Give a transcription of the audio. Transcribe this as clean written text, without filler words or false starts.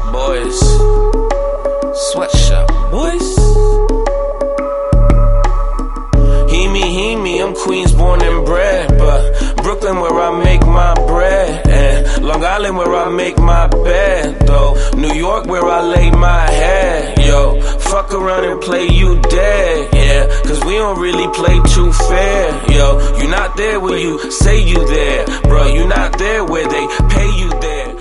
boys. Sweatshop boys. Hear me, I'm Queens born and bred, but Brooklyn where I make my bread, and Long Island where I make my bed, though New York where I lay my head. Yo, fuck around and play you dead, yeah, cause we don't really play too fair. Yo, you not there where you say you there, bro, you not there where they pay you there.